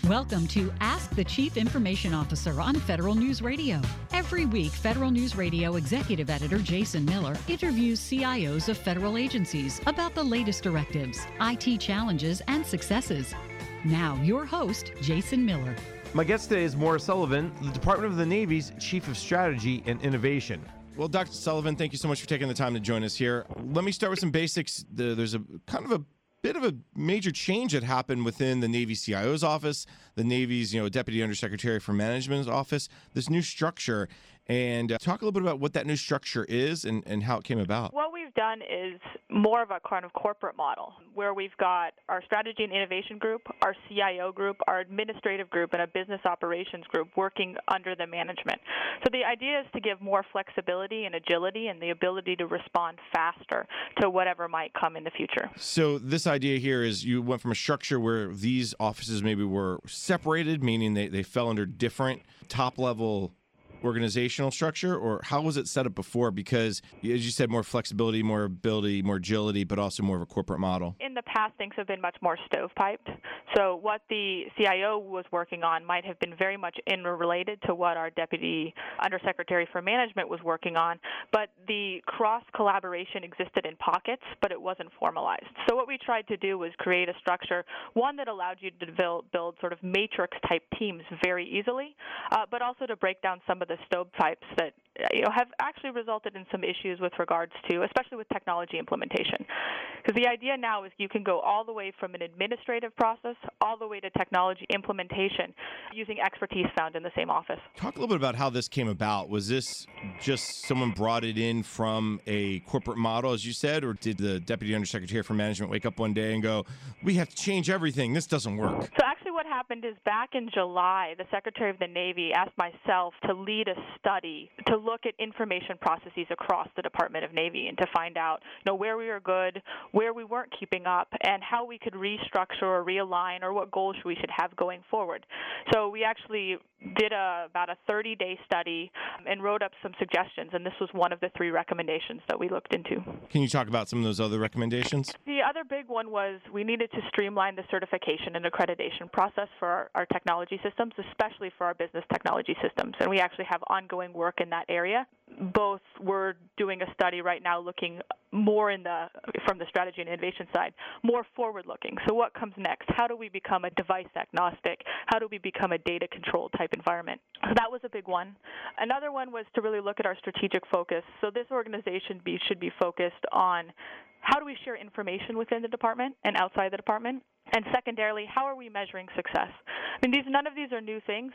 Welcome to Ask the Chief Information Officer on Federal News Radio. Every week, Federal News Radio Executive Editor Jason Miller interviews CIOs of federal agencies about the latest directives, IT challenges, and successes. Now, your host, Jason Miller. My guest today is Maura Sullivan, the Department of the Navy's Chief of Strategy and Innovation. Well, Dr. Sullivan, thank you so much for taking the time to join us here. Let me start with some basics. There's a bit of a major change that happened within the Navy CIO's office, the Navy's, Deputy Undersecretary for Management's office, this new structure. And talk a little bit about what that new structure is and how it came about. What we've done is more of a kind of corporate model where we've got our strategy and innovation group, our CIO group, our administrative group, and a business operations group working under the management. So the idea is to give more flexibility and agility and the ability to respond faster to whatever might come in the future. So this idea here is you went from a structure where these offices maybe were separated, meaning they fell under different top-level organizational structure, or how was it set up before? Because, as you said, more flexibility, more ability, more agility, but also more of a corporate model. In the past, things have been much more stovepiped. So what the CIO was working on might have been very much interrelated to what our Deputy Undersecretary for Management was working on, but the cross-collaboration existed in pockets, but it wasn't formalized. So what we tried to do was create a structure, one that allowed you to build sort of matrix-type teams very easily, but also to break down some of the stovepipes that have actually resulted in some issues with regards to, especially with technology implementation. Because the idea now is you can go all the way from an administrative process all the way to technology implementation using expertise found in the same office. Talk a little bit about how this came about. Was this just someone brought it in from a corporate model, as you said, or did the Deputy Undersecretary for Management wake up one day and go, we have to change everything, this doesn't work? So actually what happened is back in July, the Secretary of the Navy asked myself to lead a study to look at information processes across the Department of Navy and to find out where we were good, where we weren't keeping up, and how we could restructure or realign or what goals we should have going forward. So we actually did about a 30-day study and wrote up some suggestions, and this was one of the 3 recommendations that we looked into. Can you talk about some of those other recommendations? The other big one was we needed to streamline the certification and accreditation process for our technology systems, especially for our business technology systems, and we actually have ongoing work in that area. Both we're doing a study right now looking more from the strategy and innovation side, more forward-looking. So what comes next? How do we become a device agnostic? How do we become a data-controlled type environment? So that was a big one. Another one was to really look at our strategic focus. So this organization should be focused on how do we share information within the department and outside the department? And secondarily, how are we measuring success? I mean, none of these are new things,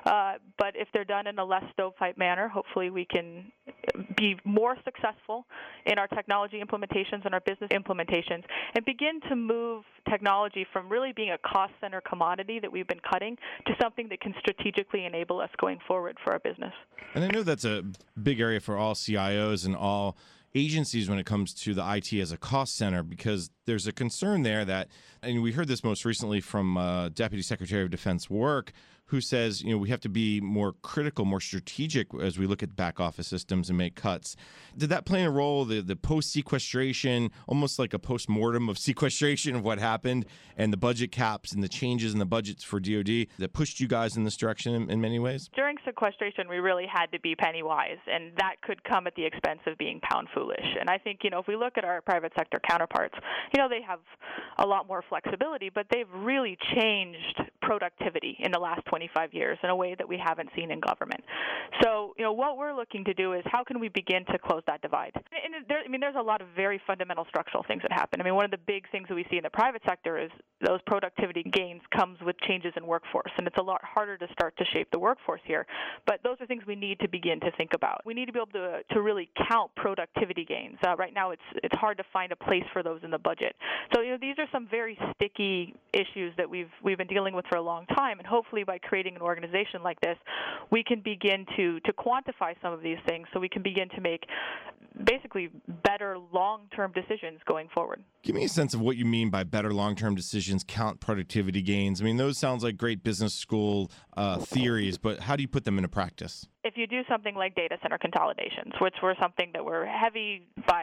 but if they're done in a less stovepipe manner, hopefully we can be more successful in our technology implementations and our business implementations and begin to move technology from really being a cost center commodity that we've been cutting to something that can strategically enable us going forward for our business. And I know that's a big area for all CIOs and all agencies when it comes to the IT as a cost center, because there's a concern there that, and we heard this most recently from Deputy Secretary of Defense Work, who says, we have to be more critical, more strategic as we look at back office systems and make cuts. Did that play a role, the post-sequestration, almost like a post-mortem of sequestration of what happened and the budget caps and the changes in the budgets for DoD that pushed you guys in this direction in many ways? During sequestration, we really had to be penny wise, and that could come at the expense of being pound foolish. And I think, if we look at our private sector counterparts, they have a lot more flexibility, but they've really changed productivity in the last 25 years in a way that we haven't seen in government. So, what we're looking to do is how can we begin to close that divide? And there's a lot of very fundamental structural things that happen. One of the big things that we see in the private sector is those productivity gains comes with changes in workforce, and it's a lot harder to start to shape the workforce here. But those are things we need to begin to think about. We need to be able to really count productivity gains. Right now, it's hard to find a place for those in the budget. So, these are some very sticky issues that we've been dealing with for a long time, and hopefully by creating an organization like this, we can begin to quantify some of these things so we can begin to make basically better long-term decisions going forward. Give me a sense of what you mean by better long-term decisions, count productivity gains. Those sounds like great business school theories, but how do you put them into practice? If you do something like data center consolidations, which were something that were heavy by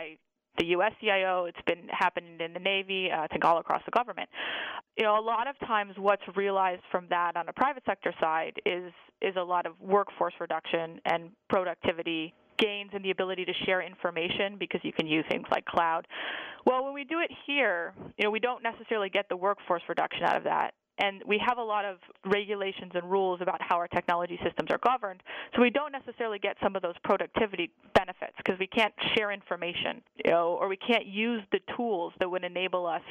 the U.S. CIO. It's been happening in the Navy, I think all across the government. A lot of times what's realized from that on the private sector side is a lot of workforce reduction and productivity gains in the ability to share information because you can use things like cloud. Well, when we do it here, we don't necessarily get the workforce reduction out of that. And we have a lot of regulations and rules about how our technology systems are governed, so we don't necessarily get some of those productivity benefits because we can't share information, or we can't use the tools that would enable us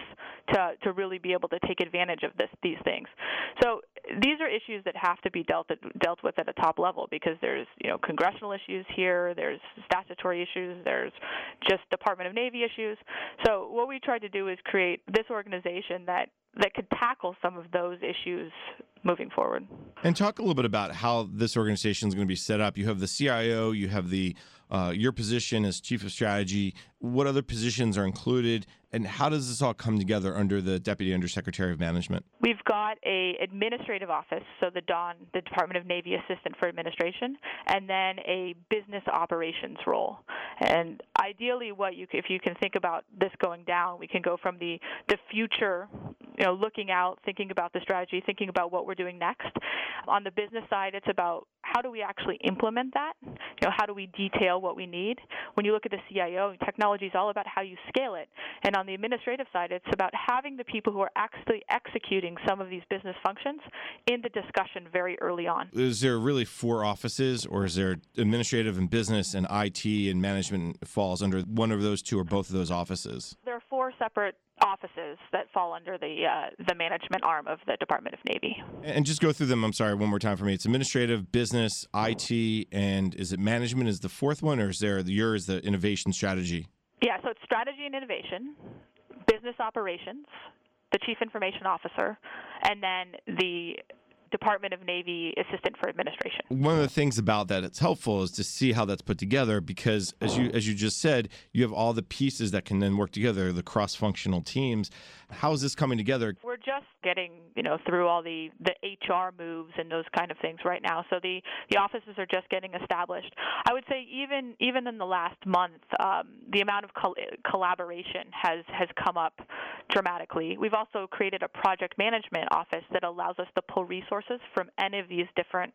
to really be able to take advantage of these things. So these are issues that have to be dealt with at a top level because there's congressional issues here, there's statutory issues, there's just Department of Navy issues. So what we tried to do is create this organization that could tackle some of those issues moving forward. And talk a little bit about how this organization is going to be set up. You have the CIO, you have your position as Chief of Strategy. What other positions are included, and how does this all come together under the Deputy Undersecretary of Management? We've got an administrative office, so the DON, the Department of Navy Assistant for Administration, and then a business operations role. And ideally, if you can think about this going down, we can go from the future, looking out, thinking about the strategy, thinking about what we're doing next. On the business side, it's about how do we actually implement that? How do we detail what we need? When you look at the CIO, technology is all about how you scale it. And on the administrative side, it's about having the people who are actually executing some of these business functions in the discussion very early on. Is there really 4 offices, or is there administrative and business and IT and management falls under one of those 2 or both of those offices? There are 4 separate offices that fall under the management arm of the Department of Navy. And just go through them, I'm sorry, one more time for me. It's administrative, business, IT, and is it management is the 4th one, or is there yours, the innovation strategy? Yeah, so it's strategy and innovation, business operations, the Chief Information Officer, and then the Department of Navy Assistant for Administration. One of the things about that it's helpful is to see how that's put together because, as you just said, you have all the pieces that can then work together, the cross-functional teams. How is this coming together? We're just getting through all the HR moves and those kind of things right now. So the offices are just getting established. I would say even in the last month, the amount of collaboration has come up dramatically. We've also created a project management office that allows us to pull resources from any of these different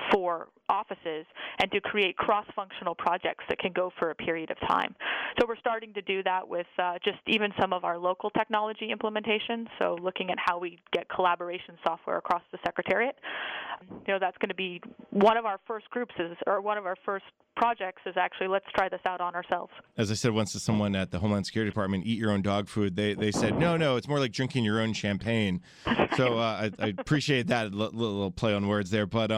4 offices and to create cross-functional projects that can go for a period of time. So we're starting to do that with just even some of our local technology implementations, so looking at how we get collaboration software across the Secretariat. That's going to be one of our first groups one of our first projects is actually let's try this out on ourselves. As I said once to someone at the Homeland Security Department, eat your own dog food. They said, no, it's more like drinking your own champagne. So I appreciate that little play on words there. But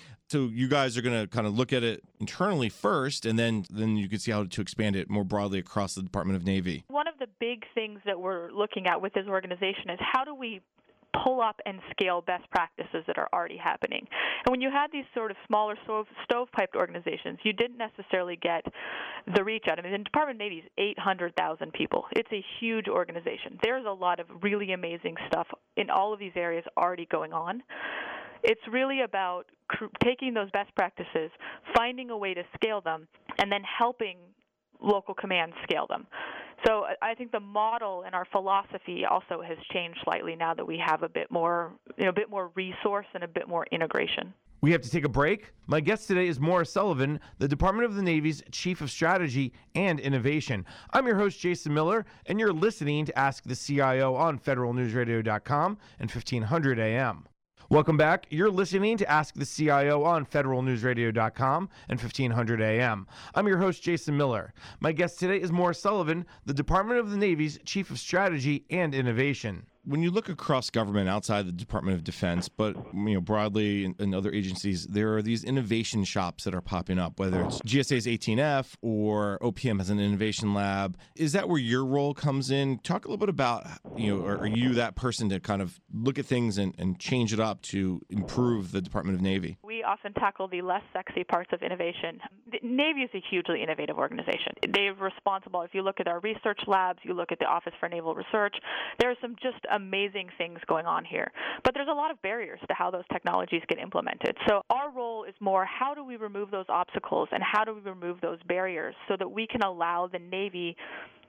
so you guys are going to kind of look at it internally first, and then you can see how to expand it more broadly across the Department of Navy. One of the big things that we're looking at with this organization is how do we pull up and scale best practices that are already happening. And when you had these sort of smaller stovepiped organizations, you didn't necessarily get the reach out. I mean, the Department of Navy is 800,000 people. It's a huge organization. There's a lot of really amazing stuff in all of these areas already going on. It's really about taking those best practices, finding a way to scale them, and then helping local commands scale them. So I think the model and our philosophy also has changed slightly now that we have a bit more resource and a bit more integration. We have to take a break. My guest today is Maura Sullivan, the Department of the Navy's Chief of Strategy and Innovation. I'm your host, Jason Miller, and you're listening to Ask the CIO on federalnewsradio.com and 1500 AM. Welcome back. You're listening to Ask the CIO on federalnewsradio.com and 1500 AM. I'm your host, Jason Miller. My guest today is Maura Sullivan, the Department of the Navy's Chief of Strategy and Innovation. When you look across government outside the Department of Defense, but broadly in other agencies, there are these innovation shops that are popping up, whether it's GSA's 18F or OPM has an innovation lab. Is that where your role comes in? Talk a little bit about, are you that person to kind of look at things and change it up to improve the Department of Navy? We often tackle the less sexy parts of innovation. The Navy is a hugely innovative organization. They're responsible. If you look at our research labs, you look at the Office for Naval Research, there are some just amazing things going on here. But there's a lot of barriers to how those technologies get implemented. So our role is more how do we remove those obstacles and how do we remove those barriers so that we can allow the Navy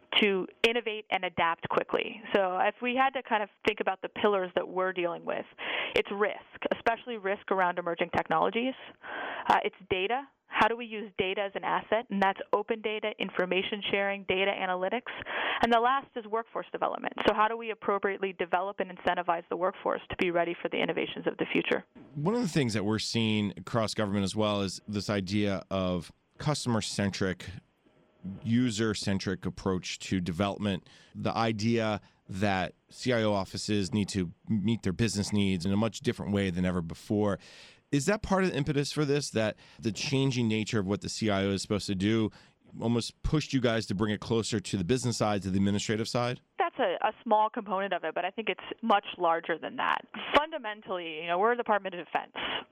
to innovate and adapt quickly. So if we had to kind of think about the pillars that we're dealing with, it's risk, especially risk around emerging technologies. It's data. How do we use data as an asset? And that's open data, information sharing, data analytics. And the last is workforce development. So how do we appropriately develop and incentivize the workforce to be ready for the innovations of the future? One of the things that we're seeing across government as well is this idea of customer-centric, user-centric approach to development. The idea that CIO offices need to meet their business needs in a much different way than ever before. Is that part of the impetus for this, that the changing nature of what the CIO is supposed to do almost pushed you guys to bring it closer to the business side, to the administrative side? That's a small component of it, but I think it's much larger than that. Fundamentally, we're a Department of Defense.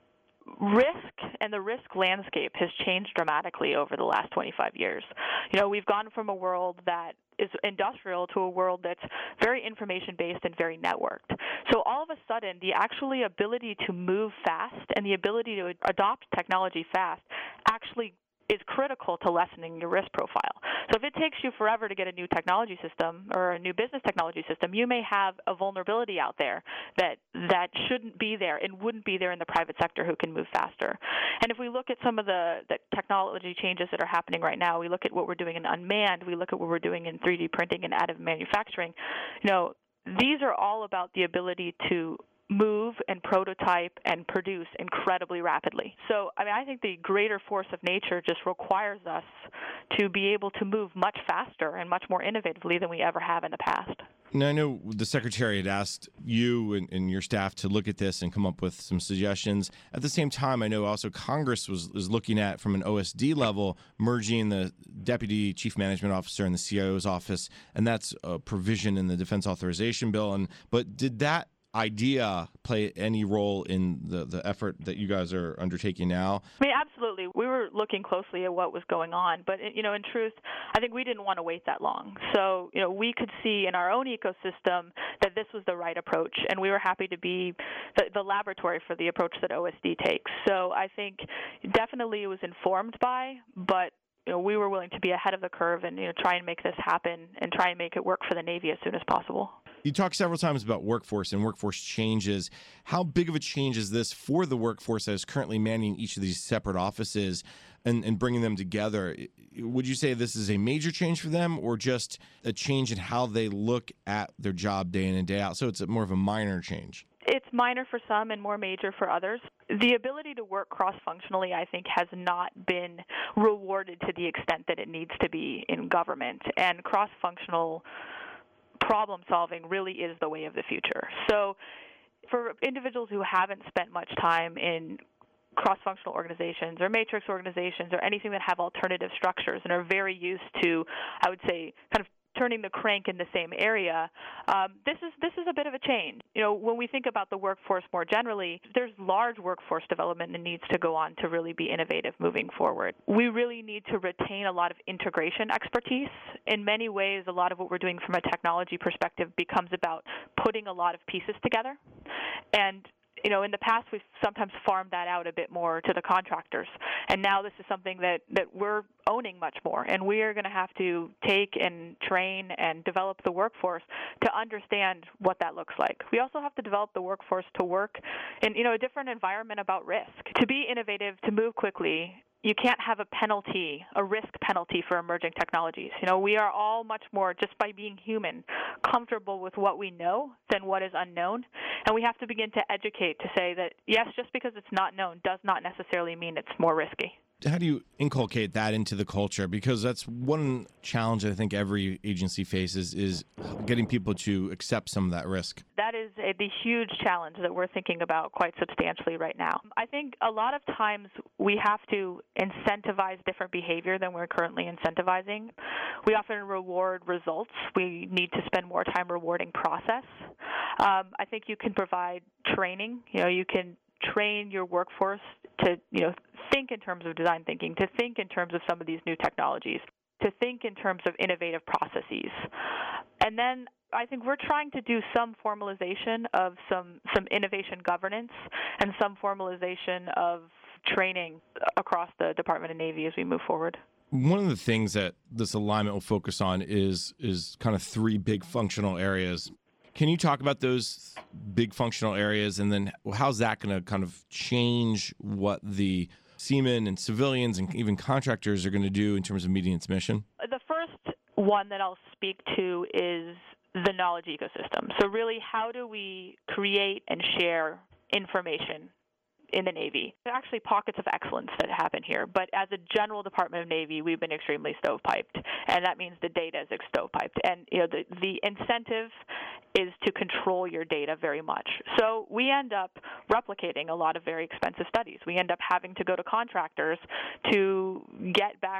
Risk and the risk landscape has changed dramatically over the last 25 years. We've gone from a world that is industrial to a world that's very information-based and very networked. So all of a sudden, the actually ability to move fast and the ability to adopt technology fast actually is critical to lessening your risk profile. So if it takes you forever to get a new technology system or a new business technology system, you may have a vulnerability out there that shouldn't be there and wouldn't be there in the private sector who can move faster. And if we look at some of the technology changes that are happening right now, we look at what we're doing in unmanned, we look at what we're doing in 3D printing and additive manufacturing, these are all about the ability to move and prototype and produce incredibly rapidly. So, I think the greater force of nature just requires us to be able to move much faster and much more innovatively than we ever have in the past. Now, I know the Secretary had asked you and your staff to look at this and come up with some suggestions. At the same time, I know also Congress was looking at, from an OSD level, merging the Deputy Chief Management Officer and the CIO's office, and that's a provision in the Defense Authorization Bill. But did that idea play any role in the effort that you guys are undertaking now? Absolutely. We were looking closely at what was going on, but in truth, I think we didn't want to wait that long. So, we could see in our own ecosystem that this was the right approach, and we were happy to be the laboratory for the approach that OSD takes. So I think definitely it was informed by, but we were willing to be ahead of the curve and try and make this happen and try and make it work for the Navy as soon as possible. You talked several times about workforce and workforce changes. How big of a change is this for the workforce that is currently manning each of these separate offices and bringing them together? Would you say this is a major change for them, or just a change in how they look at their job day in and day out? So it's more of a minor change. It's minor for some and more major for others. The ability to work cross-functionally, I think, has not been rewarded to the extent that it needs to be in government. And cross-functional problem solving really is the way of the future. So for individuals who haven't spent much time in cross-functional organizations or matrix organizations or anything that have alternative structures and are very used to, I would say, kind of turning the crank in the same area, this is a bit of a change. When we think about the workforce more generally, there's large workforce development that needs to go on to really be innovative moving forward. We really need to retain a lot of integration expertise. In many ways, a lot of what we're doing from a technology perspective becomes about putting a lot of pieces together. And in the past, we've sometimes farmed that out a bit more to the contractors. And now this is something that we're owning much more. And we are going to have to take and train and develop the workforce to understand what that looks like. We also have to develop the workforce to work in a different environment about risk. To be innovative, to move quickly, you can't have a risk penalty for emerging technologies. We are all much more, just by being human, comfortable with what we know than what is unknown. And we have to begin to educate to say that, yes, just because it's not known does not necessarily mean it's more risky. How do you inculcate that into the culture? Because that's one challenge I think every agency faces, is getting people to accept some of that risk. That is the huge challenge that we're thinking about quite substantially right now. I think a lot of times we have to incentivize different behavior than we're currently incentivizing. We often reward results. We need to spend more time rewarding process. I think you can provide training. You can train your workforce to, think in terms of design thinking, to think in terms of some of these new technologies, to think in terms of innovative processes. And then I think we're trying to do some formalization of some innovation governance and some formalization of training across the Department of Navy as we move forward. One of the things that this alignment will focus on is kind of three big functional areas. Can you talk about those big functional areas, and then how's that going to kind of change what the seamen and civilians and even contractors are going to do in terms of meeting its mission? The first one that I'll speak to is the knowledge ecosystem. So really, how do we create and share information in the Navy? There are actually pockets of excellence that happen here, but as a general Department of Navy, we've been extremely stovepiped, and that means the data is stovepiped. And the incentive is to control your data very much. So we end up replicating a lot of very expensive studies. We end up having to go to contractors to get back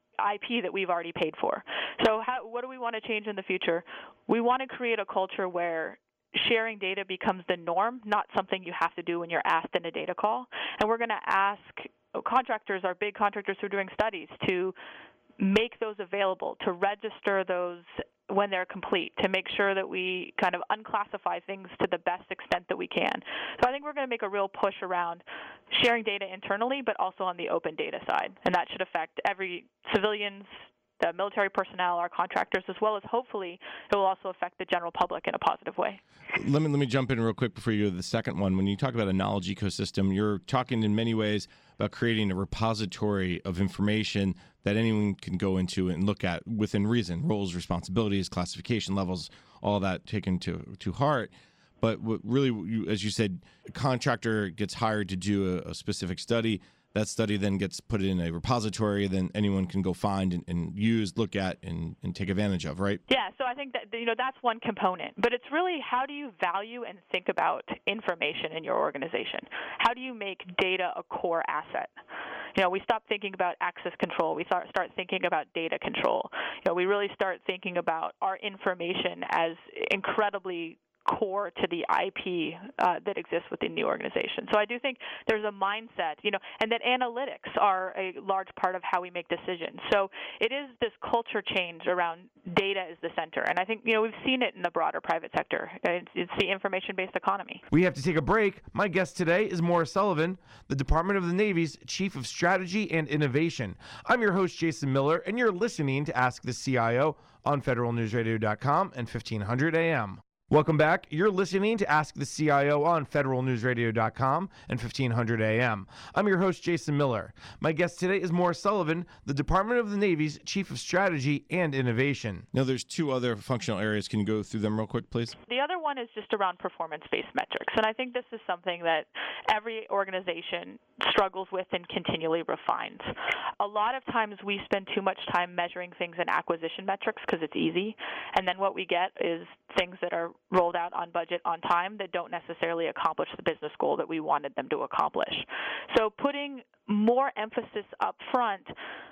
IP that we've already paid for. So what do we want to change in the future? We want to create a culture where sharing data becomes the norm, not something you have to do when you're asked in a data call. And we're going to ask contractors, our big contractors who are doing studies, to make those available, to register those when they're complete, to make sure that we kind of unclassify things to the best extent that we can. So I think we're going to make a real push around sharing data internally, but also on the open data side. And that should affect every civilians, the military personnel, our contractors, as well as hopefully it will also affect the general public in a positive way. Let me jump in real quick before you go to the second one. When you talk about a knowledge ecosystem, you're talking in many ways about creating a repository of information that anyone can go into and look at within reason, roles, responsibilities, classification levels, all that taken to heart. But what really, as you said, a contractor gets hired to do a specific study. That study then gets put in a repository, then anyone can go find and use, look at, and take advantage of, right? Yeah, so I think that that's one component. But it's really, how do you value and think about information in your organization? How do you make data a core asset? We stop thinking about access control. We start thinking about data control. We really start thinking about our information as incredibly core to the IP that exists within the organization. So I do think there's a mindset, and that analytics are a large part of how we make decisions. So it is this culture change around data is the center. And I think, we've seen it in the broader private sector. It's the information-based economy. We have to take a break. My guest today is Maura Sullivan, the Department of the Navy's Chief of Strategy and Innovation. I'm your host, Jason Miller, and you're listening to Ask the CIO on federalnewsradio.com and 1500 AM. Welcome back. You're listening to Ask the CIO on federalnewsradio.com and 1500 AM. I'm your host, Jason Miller. My guest today is Maura Sullivan, the Department of the Navy's Chief of Strategy and Innovation. Now, there's two other functional areas. Can you go through them real quick, please? The other one is just around performance-based metrics. And I think this is something that every organization struggles with and continually refines. A lot of times we spend too much time measuring things in acquisition metrics because it's easy. And then what we get is things that are rolled out on budget on time that don't necessarily accomplish the business goal that we wanted them to accomplish. So putting more emphasis up front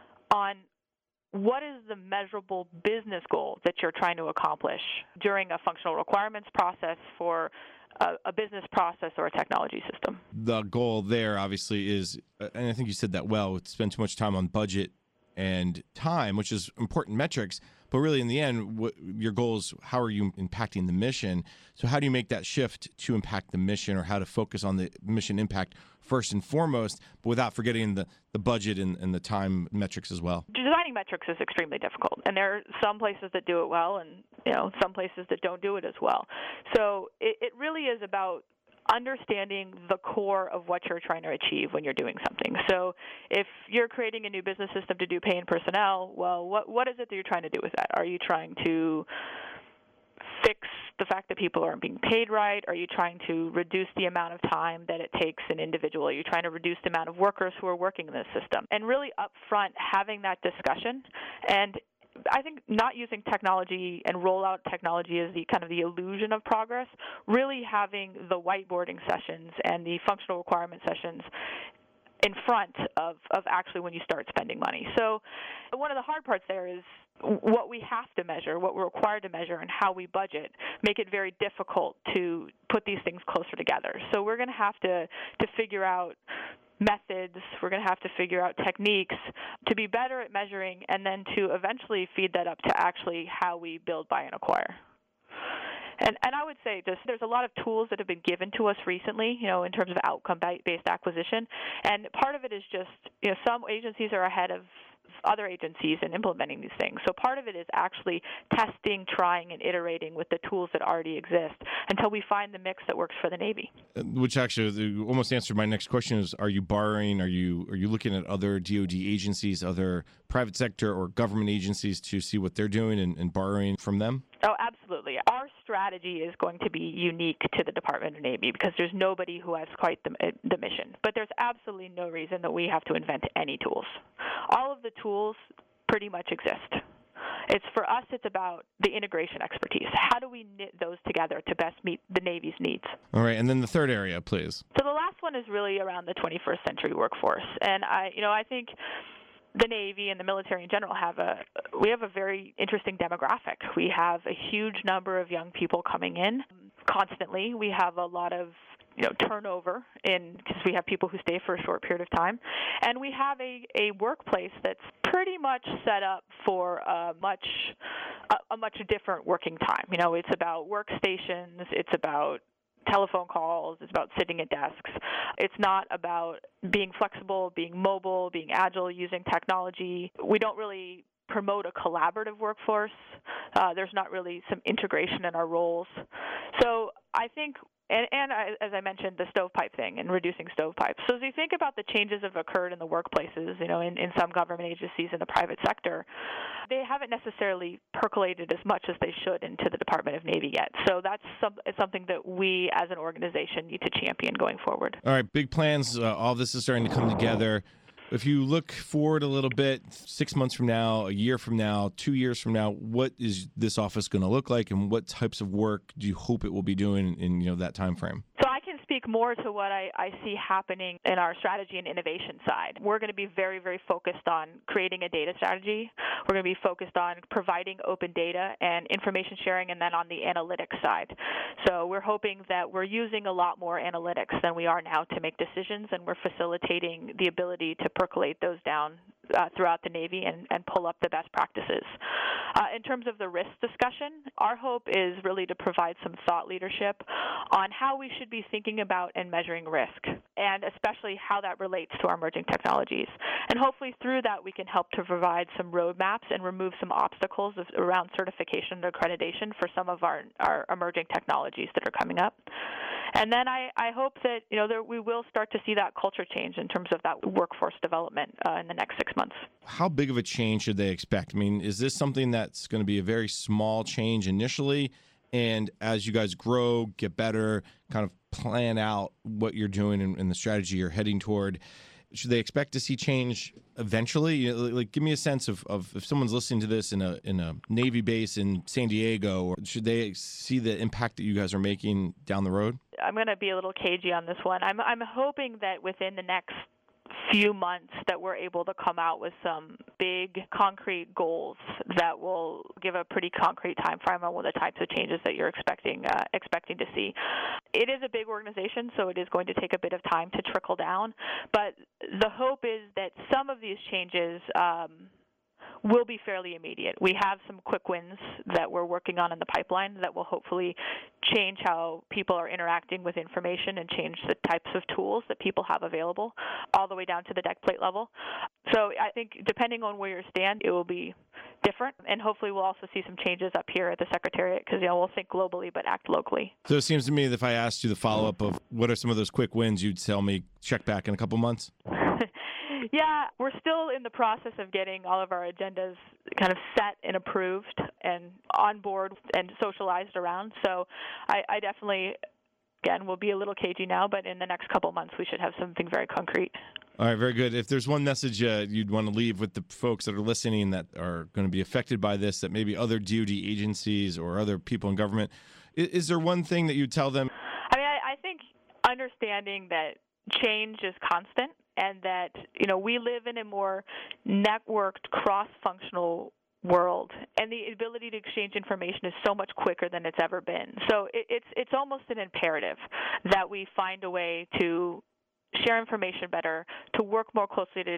on what is the measurable business goal that you're trying to accomplish during a functional requirements process for a business process or a technology system. The goal there obviously is, and I think you said that well, spend too much time on budget and time, which is important metrics. But really, in the end, what your goal is, how are you impacting the mission? So how do you make that shift to impact the mission, or how to focus on the mission impact first and foremost, but without forgetting the budget and the time metrics as well? Designing metrics is extremely difficult, and there are some places that do it well and some places that don't do it as well. So it really is about understanding the core of what you're trying to achieve when you're doing something. So if you're creating a new business system to do pay and personnel, well, what is it that you're trying to do with that? Are you trying to fix the fact that people aren't being paid right? Are you trying to reduce the amount of time that it takes an individual? Are you trying to reduce the amount of workers who are working in this system? And really up front having that discussion. And I think not using technology and rollout technology as the kind of the illusion of progress, really having the whiteboarding sessions and the functional requirement sessions in front of actually when you start spending money. So one of the hard parts there is what we have to measure, what we're required to measure, and how we budget make it very difficult to put these things closer together. So we're going to have to figure out methods, we're going to have to figure out techniques to be better at measuring, and then to eventually feed that up to actually how we build, buy, and acquire. And I would say just there's a lot of tools that have been given to us recently, in terms of outcome-based acquisition. And part of it is just, some agencies are ahead of other agencies in implementing these things. So part of it is actually testing, trying, and iterating with the tools that already exist until we find the mix that works for the Navy. Which actually almost answered my next question: is are you borrowing? Are you looking at other DoD agencies, other private sector or government agencies to see what they're doing and borrowing from them? Oh, absolutely. Our strategy is going to be unique to the Department of Navy because there's nobody who has quite the mission. But there's absolutely no reason that we have to invent any tools. All of the tools pretty much exist. For us, it's about the integration expertise. How do we knit those together to best meet the Navy's needs? All right, and then the third area, please. So the last one is really around the 21st century workforce. And I think the Navy and the military in general have a very interesting demographic. We have a huge number of young people coming in constantly. We have a lot of turnover because we have people who stay for a short period of time, and we have a workplace that's pretty much set up for a much different working time. It's about workstations, it's about telephone calls, it's about sitting at desks. It's not about being flexible, being mobile, being agile, using technology. We don't really promote a collaborative workforce. There's not really some integration in our roles. So I think, and as I mentioned, the stovepipe thing and reducing stovepipes. So as you think about the changes that have occurred in the workplaces, in some government agencies in the private sector, they haven't necessarily percolated as much as they should into the Department of Navy yet. So that's something that we as an organization need to champion going forward. All right, big plans. All this is starting to come together. If you look forward a little bit, 6 months from now, a year from now, 2 years from now, what is this office going to look like, and what types of work do you hope it will be doing in that time frame? So I can speak more to what I see happening in our strategy and innovation side. We're going to be very, very focused on creating a data strategy. We're going to be focused on providing open data and information sharing, and then on the analytics side. So we're hoping that we're using a lot more analytics than we are now to make decisions, and we're facilitating the ability to percolate those down throughout the Navy and pull up the best practices. In terms of the risk discussion, our hope is really to provide some thought leadership on how we should be thinking about and measuring risk, and especially how that relates to our emerging technologies. And hopefully through that we can help to provide some roadmaps and remove some obstacles around certification and accreditation for some of our emerging technologies that are coming up. And then I hope that we will start to see that culture change in terms of that workforce development in the next 6 months. How big of a change should they expect? I mean, is this something that's going to be a very small change initially, and as you guys grow, get better, kind of plan out what you're doing and the strategy you're heading toward, should they expect to see change eventually? Give me a sense of if someone's listening to this in a Navy base in San Diego, or should they see the impact that you guys are making down the road? I'm going to be a little cagey on this one. I'm hoping that within the next few months that we're able to come out with some big concrete goals that will give a pretty concrete time frame on the types of changes that you're expecting to see. It is a big organization, so it is going to take a bit of time to trickle down, but the hope is that some of these changes will be fairly immediate. We have some quick wins that we're working on in the pipeline that will hopefully change how people are interacting with information and change the types of tools that people have available all the way down to the deck plate level. So I think depending on where you stand, it will be different, and hopefully we'll also see some changes up here at the Secretariat because we'll think globally but act locally. So it seems to me that if I asked you the follow-up of what are some of those quick wins, you'd tell me check back in a couple months? Yeah, we're still in the process of getting all of our agendas kind of set and approved and on board and socialized around. So I definitely, again, will be a little cagey now, but in the next couple months we should have something very concrete. All right, very good. If there's one message you'd want to leave with the folks that are listening that are going to be affected by this, that maybe other DoD agencies or other people in government, is there one thing that you'd tell them? I think understanding that change is constant, and that we live in a more networked, cross-functional world, and the ability to exchange information is so much quicker than it's ever been. So it's almost an imperative that we find a way to share information better, to work more closely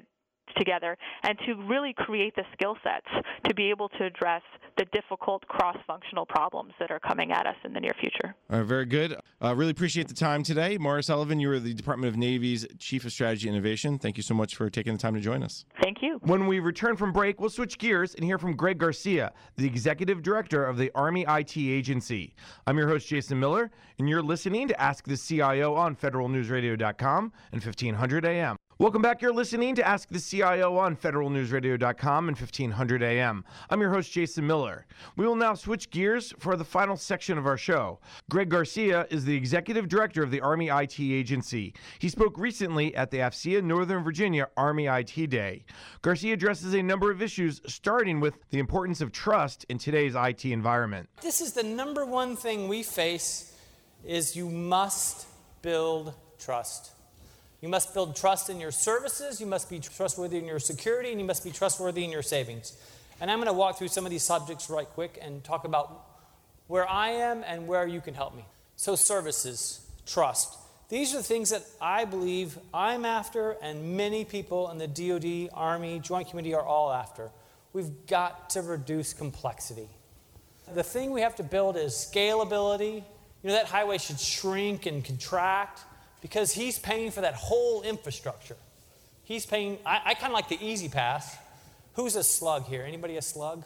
together and to really create the skill sets to be able to address the difficult cross-functional problems that are coming at us in the near future. All right, very good. Really appreciate the time today. Maura Sullivan, you are the Department of Navy's Chief of Strategy and Innovation. Thank you so much for taking the time to join us. Thank you. When we return from break, we'll switch gears and hear from Greg Garcia, the Executive Director of the Army IT Agency. I'm your host, Jason Miller, and you're listening to Ask the CIO on federalnewsradio.com and 1500 AM. Welcome back. You're listening to Ask the CIO on federalnewsradio.com and 1500 AM. I'm your host, Jason Miller. We will now switch gears for the final section of our show. Greg Garcia is the Executive Director of the Army IT Agency. He spoke recently at the AFCEA Northern Virginia Army IT Day. Garcia addresses a number of issues, starting with the importance of trust in today's IT environment. This is the number one thing we face, is you must build trust. You must build trust in your services, you must be trustworthy in your security, and you must be trustworthy in your savings. And I'm going to walk through some of these subjects right quick and talk about where I am and where you can help me. So services, trust. These are the things that I believe I'm after and many people in the DoD, Army, Joint Committee are all after. We've got to reduce complexity. The thing we have to build is scalability. That highway should shrink and contract, because he's paying for that whole infrastructure. He's paying, I kind of like the easy pass. Who's a slug here? Anybody a slug?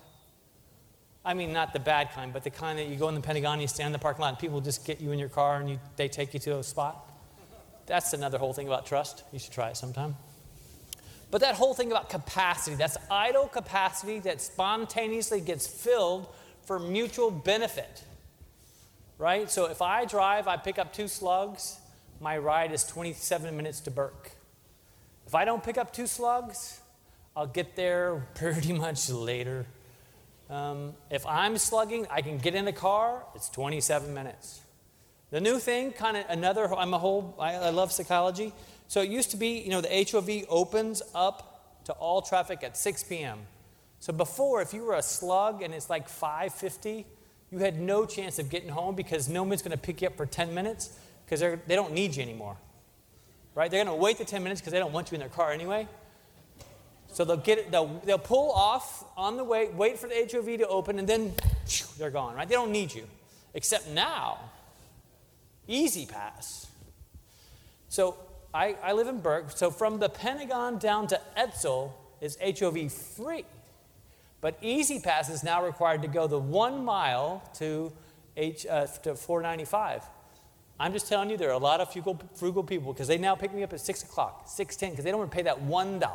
I mean, not the bad kind, but the kind that you go in the Pentagon, you stand in the parking lot, and people just get you in your car and they take you to a spot. That's another whole thing about trust. You should try it sometime. But that whole thing about capacity, that's idle capacity that spontaneously gets filled for mutual benefit, right? So if I drive, I pick up 2 slugs, my ride is 27 minutes to Burke. If I don't pick up 2 slugs, I'll get there pretty much later. If I'm slugging, I can get in the car, it's 27 minutes. The new thing, I love psychology. So it used to be, the HOV opens up to all traffic at 6 p.m. So before, if you were a slug and it's like 5:50, you had no chance of getting home because no one's going to pick you up for 10 minutes. Because they don't need you anymore, right? They're going to wait the 10 minutes because they don't want you in their car anyway. So they'll pull off on the way, wait for the HOV to open, and then they're gone, right? They don't need you. Except now, easy pass. So I live in Burke. So from the Pentagon down to Etzel is HOV free. But easy pass is now required to go the 1 mile to 495. I'm just telling you, there are a lot of frugal people because they now pick me up at 6 o'clock, 6:10, because they don't want to pay that $1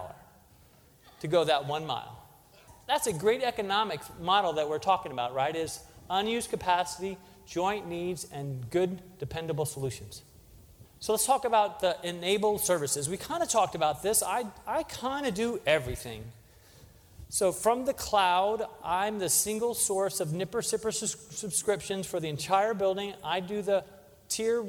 to go that 1 mile. That's a great economic model that we're talking about, right? Is unused capacity, joint needs, and good, dependable solutions. So let's talk about the enabled services. We kind of talked about this. I kind of do everything. So from the cloud, I'm the single source of NIPR-SIPR subscriptions for the entire building. I do the Tier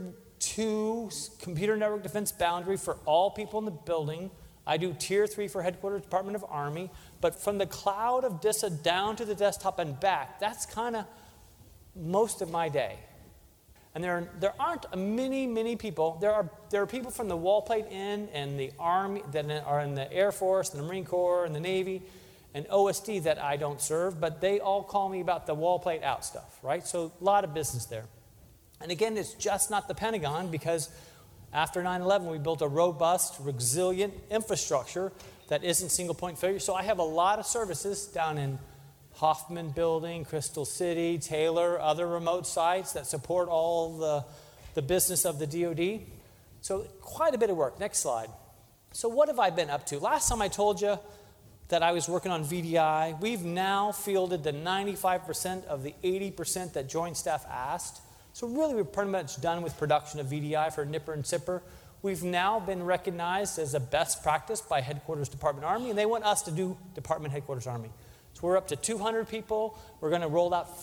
2 computer network defense boundary for all people in the building. I do Tier 3 for Headquarters Department of Army. But from the cloud of DISA down to the desktop and back, that's kind of most of my day. And there aren't many people. There are people from the wall plate in and the Army that are in the Air Force and the Marine Corps and the Navy and OSD that I don't serve, but they all call me about the wall plate out stuff, right? So a lot of business there. And again, it's just not the Pentagon, because after 9/11, we built a robust, resilient infrastructure that isn't single point failure. So I have a lot of services down in Hoffman Building, Crystal City, Taylor, other remote sites that support all the business of the DoD. So quite a bit of work. Next slide. So what have I been up to? Last time I told you that I was working on VDI. We've now fielded the 95% of the 80% that Joint Staff asked. So really, we're pretty much done with production of VDI for NIPR and SIPR. We've now been recognized as a best practice by Headquarters Department Army, and they want us to do Department Headquarters Army. So we're up to 200 people. We're going to roll out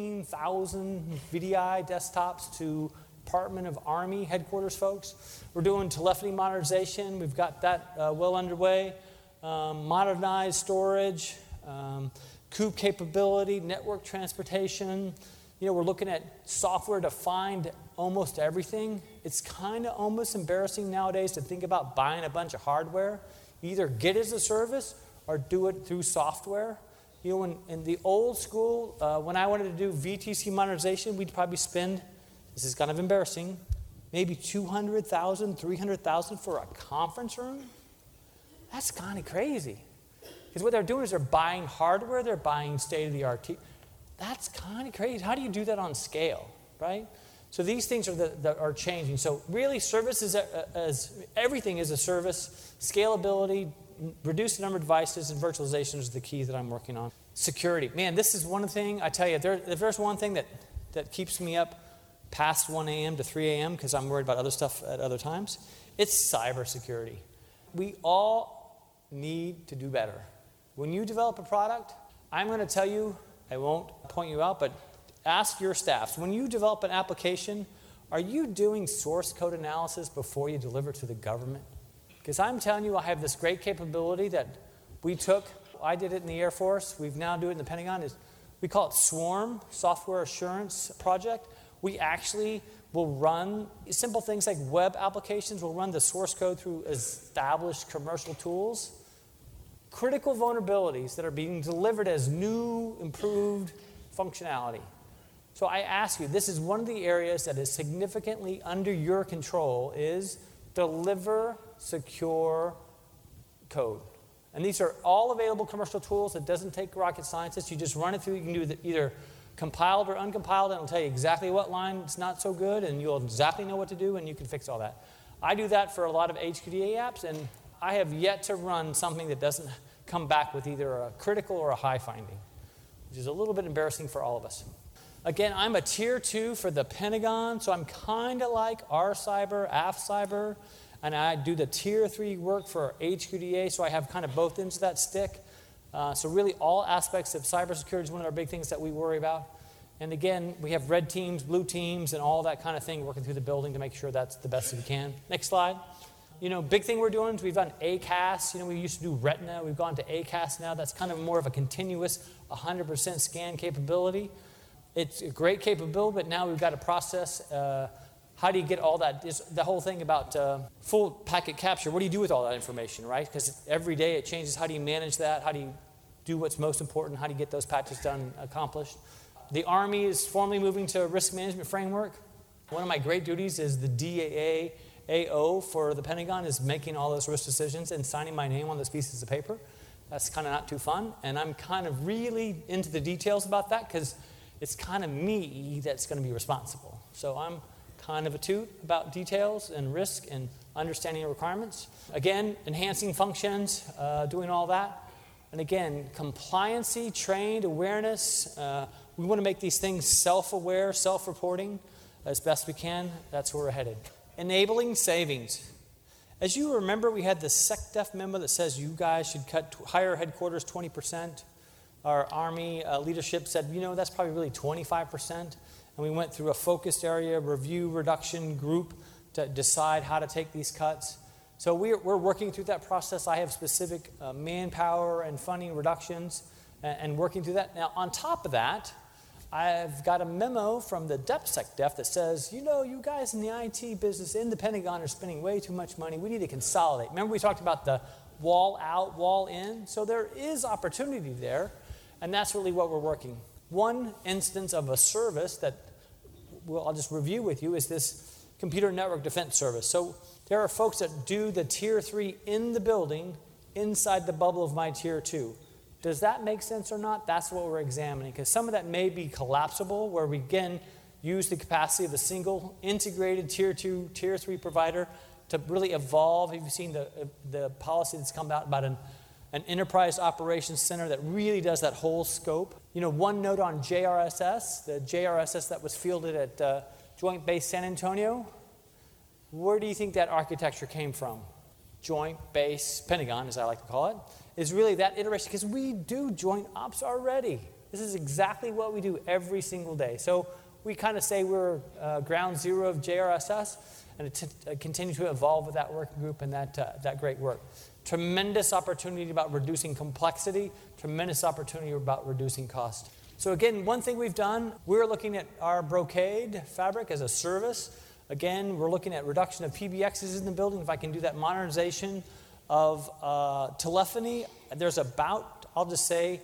14,000 VDI desktops to Department of Army headquarters folks. We're doing telephony modernization. We've got that well underway. Modernized storage, COOP capability, network transportation. We're looking at software to find almost everything. It's kind of almost embarrassing nowadays to think about buying a bunch of hardware. Either get it as a service or do it through software. You know, in the old school, when I wanted to do VTC modernization, we'd probably spend, this is kind of embarrassing, maybe $200,000, $300,000 for a conference room. That's kind of crazy. Because what they're doing is they're buying hardware, they're buying state-of-the-art. That's kind of crazy. How do you do that on scale, right? So these things are changing. So really, services as everything is a service. Scalability, reduce the number of devices, and virtualization is the key that I'm working on. Security. Man, this is one thing, I tell you, if there's one thing that keeps me up past 1 a.m. to 3 a.m. because I'm worried about other stuff at other times, it's cybersecurity. We all need to do better. When you develop a product, I'm going to tell you, I won't point you out, but ask your staffs. When you develop an application, are you doing source code analysis before you deliver it to the government? Because I'm telling you, I have this great capability that we took. I did it in the Air Force. We've now do it in the Pentagon. We call it SWARM, Software Assurance Project. We actually will run simple things like web applications. We'll run the source code through established commercial tools. Critical vulnerabilities that are being delivered as new, improved functionality. So I ask you, this is one of the areas that is significantly under your control, is deliver secure code. And these are all available commercial tools. It doesn't take rocket scientists. You just run it through. You can do either compiled or uncompiled, and it'll tell you exactly what line is not so good, and you'll exactly know what to do, and you can fix all that. I do that for a lot of HQDA apps, and I have yet to run something that doesn't come back with either a critical or a high finding, which is a little bit embarrassing for all of us. Again, I'm a tier 2 for the Pentagon, so I'm kind of like R-Cyber, AF-Cyber, and I do the tier 3 work for HQDA, so I have kind of both ends of that stick. So really all aspects of cybersecurity is one of our big things that we worry about. And again, we have red teams, blue teams, and all that kind of thing working through the building to make sure that's the best we can. Next slide. You know, big thing we're doing is we've done ACAS. You know, we used to do Retina. We've gone to ACAS now. That's kind of more of a continuous 100% scan capability. It's a great capability, but now we've got to process. How do you get all that? The whole thing about full packet capture. What do you do with all that information, right? Because every day it changes. How do you manage that? How do you do what's most important? How do you get those patches done, accomplished? The Army is formally moving to a risk management framework. One of my great duties is the DAAO for the Pentagon is making all those risk decisions and signing my name on those pieces of paper. That's kind of not too fun. And I'm kind of really into the details about that because it's kind of me that's going to be responsible. So I'm kind of a toot about details and risk and understanding the requirements. Again, enhancing functions, doing all that. And again, compliancy, trained, awareness. We want to make these things self-aware, self-reporting as best we can. That's where we're headed. Enabling savings. As you remember, we had the SecDef memo that says you guys should cut higher headquarters 20%. Our Army leadership said, you know, that's probably really 25%. And we went through a focused area review reduction group to decide how to take these cuts. So we're working through that process. I have specific manpower and funding reductions and working through that. Now, on top of that, I've got a memo from the DepSecDef that says, you know, you guys in the IT business in the Pentagon are spending way too much money. We need to consolidate. Remember we talked about the wall out, wall in? So there is opportunity there, and that's really what we're working. One instance of a service that I'll just review with you is this computer network defense service. So there are folks that do the tier 3 in the building inside the bubble of my tier 2. Does that make sense or not? That's what we're examining, because some of that may be collapsible, where we, again, use the capacity of a single integrated tier 2, tier 3 provider to really evolve. Have you seen the policy that's come out about an enterprise operations center that really does that whole scope? You know, one note on JRSS, the JRSS that was fielded at Joint Base San Antonio. Where do you think that architecture came from? Joint Base Pentagon, as I like to call it, is really that iteration, because we do joint ops already. This is exactly what we do every single day. So we kind of say we're ground zero of JRSS, and continue to evolve with that working group and that great work. Tremendous opportunity about reducing complexity, tremendous opportunity about reducing cost. So again, one thing we've done, we're looking at our Brocade fabric as a service. Again, we're looking at reduction of PBXs in the building. If I can do that modernization of telephony. There's about, I'll just say,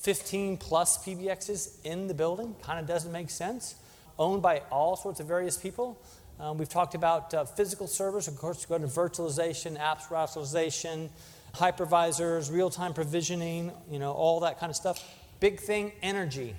15 plus PBXs in the building. Kind of doesn't make sense. Owned by all sorts of various people. We've talked about physical servers, of course, go to virtualization, apps virtualization, hypervisors, real-time provisioning, all that kind of stuff. Big thing, energy.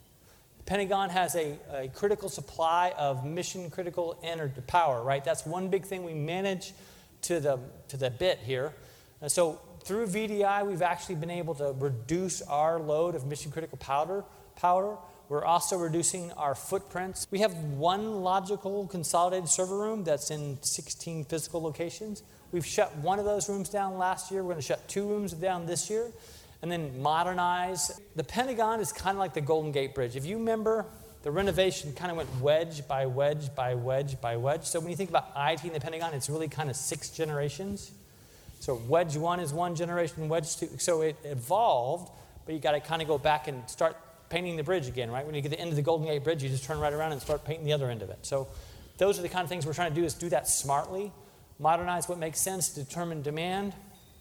The Pentagon has a critical supply of mission-critical energy power, right? That's one big thing we manage to the bit here. So through VDI, we've actually been able to reduce our load of mission-critical power. We're also reducing our footprints. We have one logical consolidated server room that's in 16 physical locations. We've shut one of those rooms down last year. We're going to shut 2 rooms down this year and then modernize. The Pentagon is kind of like the Golden Gate Bridge. If you remember, the renovation kind of went wedge by wedge by wedge by wedge. So when you think about IT in the Pentagon, it's really kind of 6 generations. So wedge 1 is 1 generation, wedge 2. So it evolved, but you got to kind of go back and start painting the bridge again, right? When you get to the end of the Golden Gate Bridge, you just turn right around and start painting the other end of it. So those are the kind of things we're trying to do, is do that smartly, modernize what makes sense, determine demand,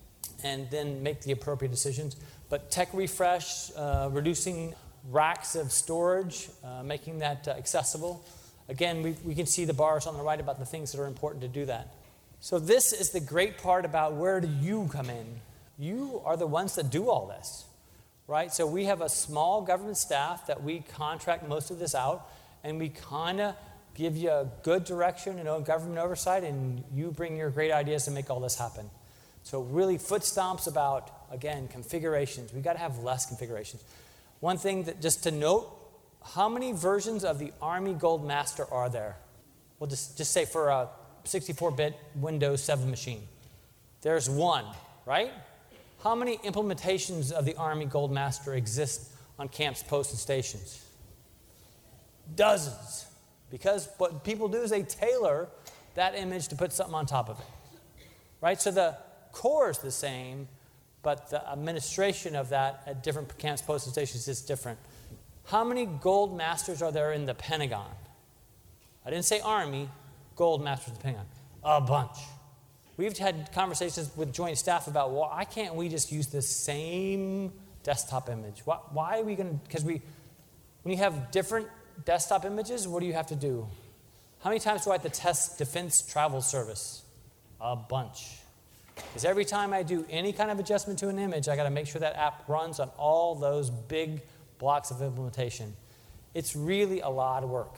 and then make the appropriate decisions. But tech refresh, reducing racks of storage, making that accessible. Again, we can see the bars on the right about the things that are important to do that. So this is the great part about where do you come in. You are the ones that do all this. Right? So we have a small government staff that we contract most of this out, and we kind of give you a good direction, government oversight, and you bring your great ideas to make all this happen. So really foot stomps about, again, configurations. We've got to have less configurations. One thing that just to note, how many versions of the Army Gold Master are there? We'll just say for a 64-bit Windows 7 machine. There's 1, right? How many implementations of the Army Gold Master exist on camps, posts, and stations? Dozens. Because what people do is they tailor that image to put something on top of it. Right? So the core is the same, but the administration of that at different camps, posts, and stations is different. How many Gold Masters are there in the Pentagon? I didn't say Army, Gold Masters in the Pentagon. A bunch. We've had conversations with joint staff about why can't we just use the same desktop image? Why are we going to, because when you have different desktop images, what do you have to do? How many times do I have to test Defense Travel Service? A bunch. Because every time I do any kind of adjustment to an image, I got to make sure that app runs on all those big blocks of implementation. It's really a lot of work.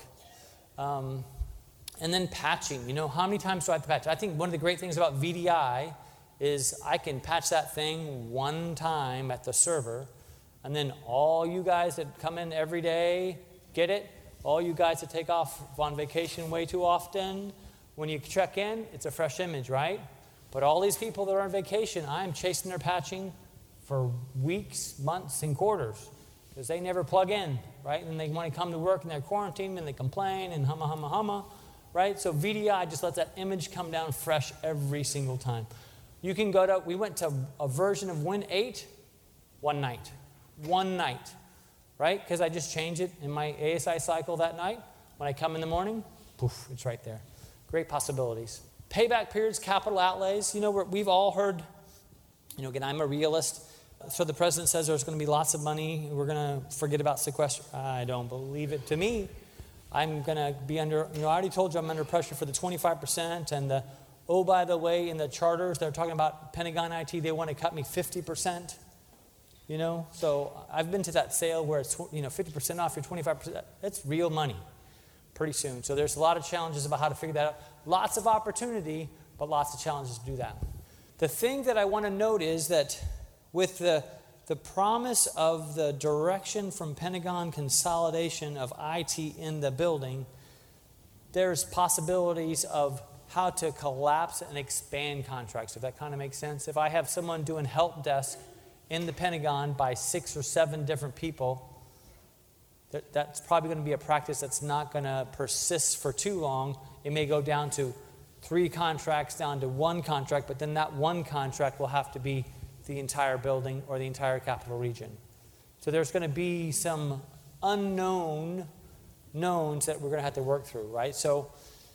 And then patching, how many times do I have to patch? I think one of the great things about VDI is I can patch that thing one time at the server, and then all you guys that come in every day get it. All you guys that take off on vacation way too often, when you check in, it's a fresh image, right? But all these people that are on vacation, I'm chasing their patching for weeks, months, and quarters because they never plug in, right? And they want to come to work and they're quarantined and they complain and humma. Right? So VDI just lets that image come down fresh every single time. You can we went to a version of Win 8 one night, right? Because I just change it in my ASI cycle that night. When I come in the morning, poof, it's right there. Great possibilities. Payback periods, capital outlays. We've all heard, again, I'm a realist. So the president says there's going to be lots of money. We're going to forget about sequester. I don't believe it. To me, I'm going to be under, I already told you I'm under pressure for the 25% and by the way, in the charters, they're talking about Pentagon IT, they want to cut me 50%, So I've been to that sale where it's, 50% off your 25%. That's real money pretty soon. So there's a lot of challenges about how to figure that out. Lots of opportunity, but lots of challenges to do that. The thing that I want to note is that with the promise of the direction from Pentagon consolidation of IT in the building, there's possibilities of how to collapse and expand contracts, if that kind of makes sense. If I have someone doing help desk in the Pentagon by 6 or 7 different people, that's probably going to be a practice that's not going to persist for too long. It may go down to 3 contracts, down to 1 contract, but then that 1 contract will have to be the entire building or the entire capital region. So there's going to be some unknown knowns that we're going to have to work through, right? So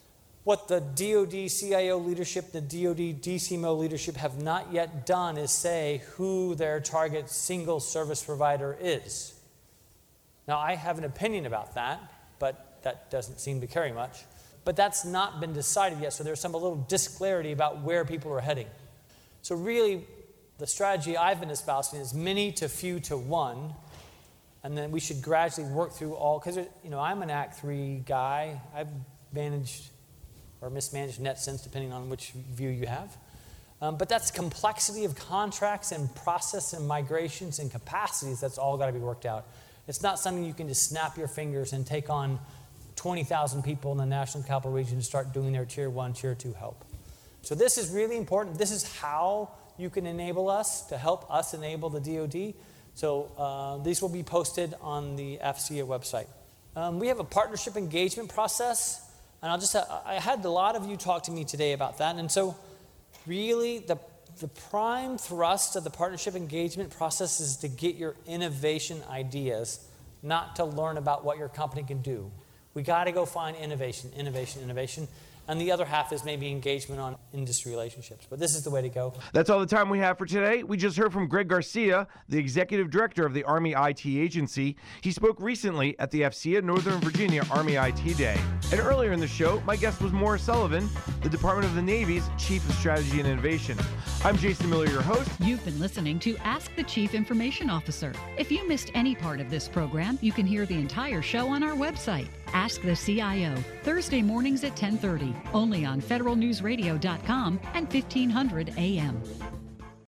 What the DoD CIO leadership, the DoD DCMO leadership have not yet done is say who their target single service provider is. Now, I have an opinion about that, but that doesn't seem to carry much. But that's not been decided yet, so there's some a little disclarity about where people are heading. So really, the strategy I've been espousing is many to few to one, and then we should gradually work through all, because I'm an Act 3 guy. I've managed or mismanaged NetSense, depending on which view you have. But that's complexity of contracts and process and migrations and capacities. That's all got to be worked out. It's not something you can just snap your fingers and take on 20,000 people in the National Capital Region and start doing their Tier 1, Tier 2 help. So this is really important. This is how you can enable us to help us enable the DoD. So these will be posted on the AFCEA website. We have a partnership engagement process. And I had a lot of you talk to me today about that. And so really the prime thrust of the partnership engagement process is to get your innovation ideas, not to learn about what your company can do. We got to go find innovation. And the other half is maybe engagement on industry relationships. But this is the way to go. That's all the time we have for today. We just heard from Greg Garcia, the Executive Director of the Army IT Agency. He spoke recently at the AFCEA Northern Virginia Army IT Day. And earlier in the show, my guest was Morris Sullivan, the Department of the Navy's Chief of Strategy and Innovation. I'm Jason Miller, your host. You've been listening to Ask the Chief Information Officer. If you missed any part of this program, you can hear the entire show on our website. Ask the CIO, Thursday mornings at 10:30, only on federalnewsradio.com and 1500 AM.